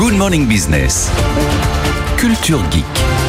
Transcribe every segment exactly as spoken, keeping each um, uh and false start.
Good Morning Business. Culture Geek.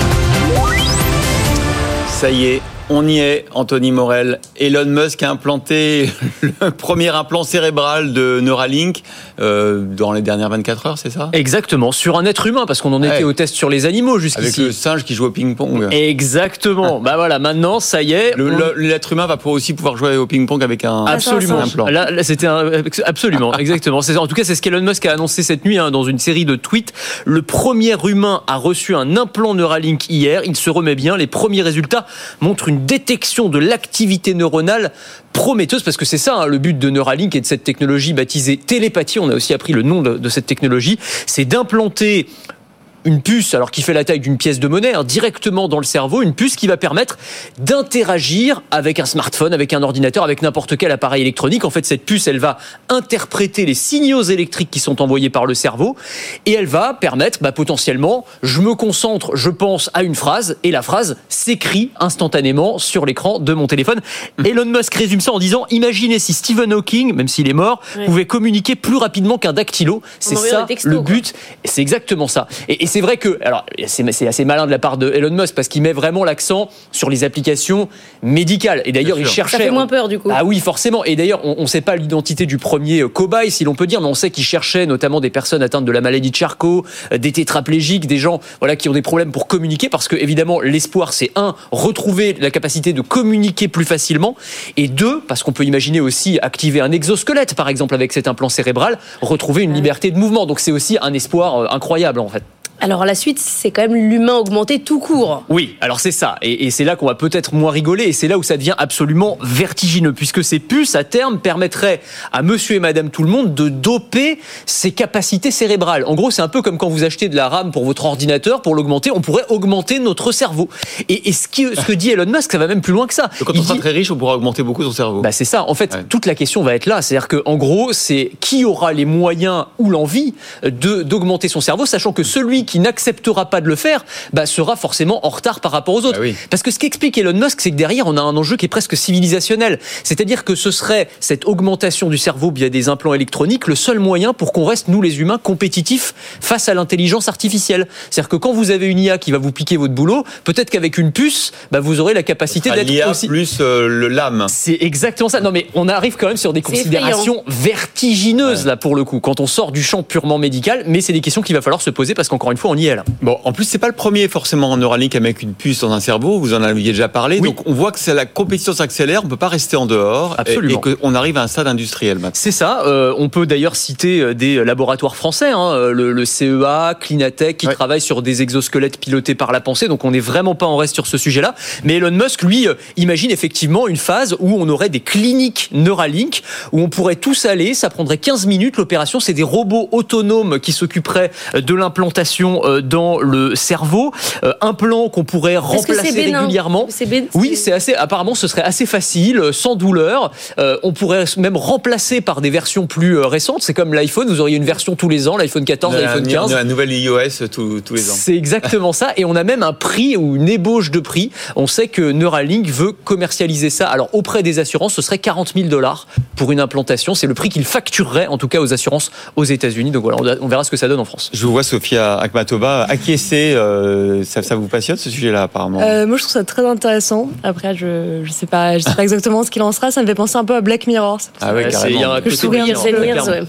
Ça y est, on y est, Anthony Morel. Elon Musk a implanté le premier implant cérébral de Neuralink euh, dans les dernières vingt-quatre heures, c'est ça ? Exactement, sur un être humain, parce qu'on en était ouais. au test sur les animaux jusqu'ici. Avec le singe qui joue au ping-pong. Exactement. bah voilà, maintenant, ça y est. Le, on... le, l'être humain va pouvoir aussi pouvoir jouer au ping-pong avec un, absolument. un implant. Là, là c'était un... absolument, exactement. C'est, en tout cas, c'est ce qu'Elon Musk a annoncé cette nuit hein, dans une série de tweets. Le premier humain a reçu un implant Neuralink hier. Il se remet bien. Les premiers résultats montrent une détection de l'activité neuronale prometteuse, parce que c'est ça hein, le but de Neuralink et de cette technologie baptisée télépathie. On a aussi appris le nom de, de cette technologie. C'est d'implanter une puce, alors qui fait la taille d'une pièce de monnaie, hein, directement dans le cerveau, une puce qui va permettre d'interagir avec un smartphone, avec un ordinateur, avec n'importe quel appareil électronique. En fait, cette puce, elle va interpréter les signaux électriques qui sont envoyés par le cerveau et elle va permettre, bah, potentiellement, je me concentre, je pense à une phrase et la phrase s'écrit instantanément sur l'écran de mon téléphone. Mmh. Elon Musk résume ça en disant, imaginez si Stephen Hawking, même s'il est mort, ouais. pouvait communiquer plus rapidement qu'un dactylo. C'est ça texto, le but. Quoi. C'est exactement ça. Et, et c'est vrai que, alors, c'est, c'est assez malin de la part de Elon Musk parce qu'il met vraiment l'accent sur les applications médicales. Et d'ailleurs, il cherchait. Ça fait moins peur, du coup. Ah oui, forcément. Et d'ailleurs, on ne sait pas l'identité du premier cobaye, si l'on peut dire, mais on sait qu'il cherchait notamment des personnes atteintes de la maladie de Charcot, des tétraplégiques, des gens, voilà, qui ont des problèmes pour communiquer, parce que évidemment, l'espoir, c'est un, retrouver la capacité de communiquer plus facilement, et deux, parce qu'on peut imaginer aussi activer un exosquelette, par exemple, avec cet implant cérébral, retrouver une liberté de mouvement. Donc c'est aussi un espoir incroyable, en fait. Alors la suite, c'est quand même l'humain augmenté tout court. Oui, alors c'est ça. Et, et c'est là qu'on va peut-être moins rigoler. Et c'est là où ça devient absolument vertigineux. Puisque ces puces, à terme, permettraient à monsieur et madame tout le monde de doper ses capacités cérébrales. En gros, c'est un peu comme quand vous achetez de la RAM pour votre ordinateur. Pour l'augmenter, on pourrait augmenter notre cerveau. Et, et ce, qui, ce que dit Elon Musk, ça va même plus loin que ça. Donc quand Il on sera dit... très riche, on pourra augmenter beaucoup son cerveau. Bah c'est ça. En fait, ouais. toute la question va être là. C'est-à-dire qu'en gros, c'est qui aura les moyens ou l'envie de, d'augmenter son cerveau, sachant que celui qui n'acceptera pas de le faire, bah, sera forcément en retard par rapport aux autres. Ah oui. Parce que ce qu'explique Elon Musk, c'est que derrière, on a un enjeu qui est presque civilisationnel. C'est-à-dire que ce serait cette augmentation du cerveau via des implants électroniques le seul moyen pour qu'on reste, nous les humains, compétitifs face à l'intelligence artificielle. C'est-à-dire que quand vous avez une I A qui va vous piquer votre boulot, peut-être qu'avec une puce, bah, vous aurez la capacité d'être l'I A aussi... plus euh, le lame. C'est exactement ça. Non mais on arrive quand même sur des c'est considérations effrayant. vertigineuses, ouais. là, pour le coup, quand on sort du champ purement médical, mais c'est des questions qu'il va falloir se poser parce qu'encore une fois, on y est là. Bon, en plus, c'est pas le premier forcément en Neuralink avec une puce dans un cerveau. Vous en aviez déjà parlé. Oui. Donc, on voit que c'est la compétition s'accélère. On peut pas rester en dehors. Absolument. Et, et qu'on arrive à un stade industriel maintenant. C'est ça. Euh, on peut d'ailleurs citer des laboratoires français, hein, le, le C E A, Clinatech, qui ouais. travaillent sur des exosquelettes pilotés par la pensée. Donc, on n'est vraiment pas en reste sur ce sujet-là. Mais Elon Musk, lui, euh, imagine effectivement une phase où on aurait des cliniques Neuralink, où on pourrait tous aller. Ça prendrait quinze minutes. L'opération, c'est des robots autonomes qui s'occuperaient de l'implantation euh, dans le cerveau, euh, un plan qu'on pourrait remplacer régulièrement. C'est bé... Oui, c'est assez. Apparemment, ce serait assez facile, sans douleur. Euh, on pourrait même remplacer par des versions plus euh, récentes. C'est comme l'iPhone. Vous auriez une version tous les ans, l'iPhone quatorze, la, l'iPhone quinze. La nouvelle iOS tous, tous les ans. C'est exactement ça. Et on a même un prix ou une ébauche de prix. On sait que Neuralink veut commercialiser ça. Alors auprès des assurances, ce serait quarante mille dollars pour une implantation. C'est le prix qu'il facturerait, en tout cas aux assurances aux États-Unis. Donc voilà, on verra ce que ça donne en France. Je vous vois, Sophia Akhmatova, acquiescer. Euh, ça, ça vous passionne ce sujet-là apparemment? euh, Moi je trouve ça très intéressant. Après je je sais pas je sais pas exactement ce qu'il en sera. Ça me fait penser un peu à Black Mirror. Ah ouais, carrément. Il y a un côté Black Mirror, ouais.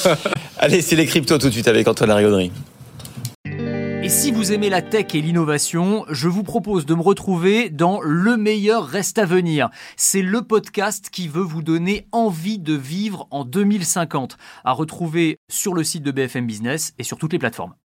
Allez, c'est les cryptos tout de suite avec Antoine Larigauderie. Et si vous aimez la tech et l'innovation, je vous propose de me retrouver dans Le meilleur reste à venir. C'est le podcast qui veut vous donner envie de vivre en deux mille cinquante, à retrouver sur le site de B F M Business et sur toutes les plateformes.